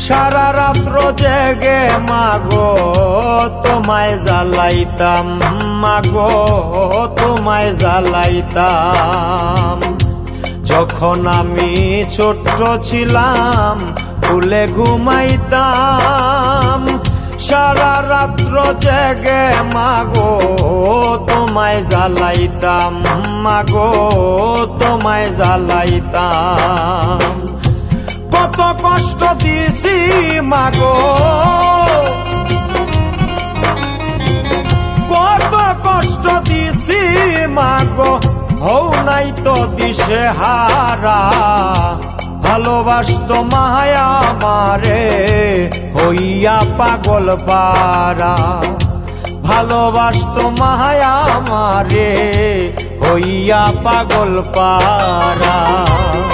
সারা রাত্র জেগে মাগো তোমায় জ্বালাইতাম, মাগো তোমায় জ্বালাইতাম। যখন আমি ছোট্ট ছিলাম ভুলে ঘুমাইতাম, সারা রাত্র জেগে মাগো তোমায় জ্বালাইতাম, মাগো তোমায় জ্বালাইতাম। কত কষ্ট দিছি মাগো, কত কষ্ট দিছি মাগো, হও নাই তো দিশে হারা। ভালোবাসতো মায়া মারে হইয়া পাগল পারা, ভালোবাসতো মায়া মারে হইয়া পাগল পারা।